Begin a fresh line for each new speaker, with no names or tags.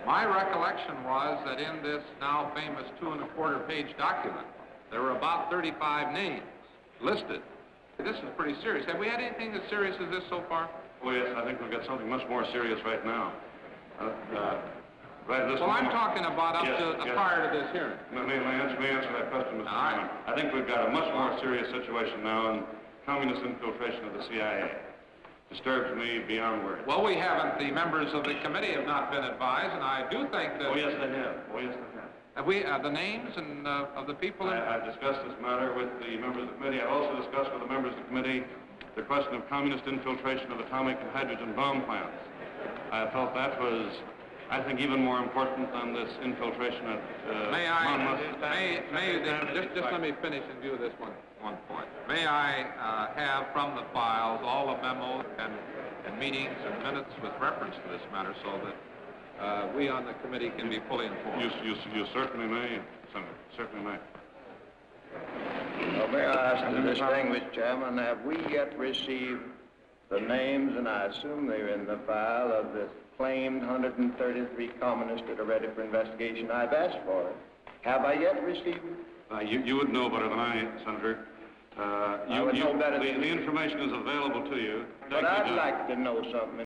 My recollection was that in this now famous 2¼ page document, there were about 35 names listed. This is pretty serious. Have we had anything as serious as this so far?
Oh, yes, I think we've got something much more serious right now. Right this
well,
moment.
I'm talking about up
yes,
to
yes.
prior to this hearing.
May I answer that question, Mr. Chairman? I think we've got a much more serious situation now, and communist infiltration of the CIA disturbs me beyond words.
Well, we haven't. The members of the committee have not been advised, and I do think that...
Oh, yes, they have. Oh, yes, they have.
Have we, the names and of the people...
I've discussed this matter with the members of the committee. I've also discussed with the members of the committee the question of communist infiltration of atomic and hydrogen bomb plants. I felt that was, I think, even more important than this infiltration at
just let me finish in view of this one point. May I have from the files all the memos and meetings and minutes with reference to this matter so that we on the committee can be fully informed?
You certainly may, Senator, certainly may.
Well, may I ask the distinguished chairman, have we yet received the names, and I assume they're in the file, of the claimed 133 communists that are ready for investigation? I've asked for it. Have I yet received it?
You would know better than I, Senator.
I would know better than
the information is available to you.
But I'd like to know something.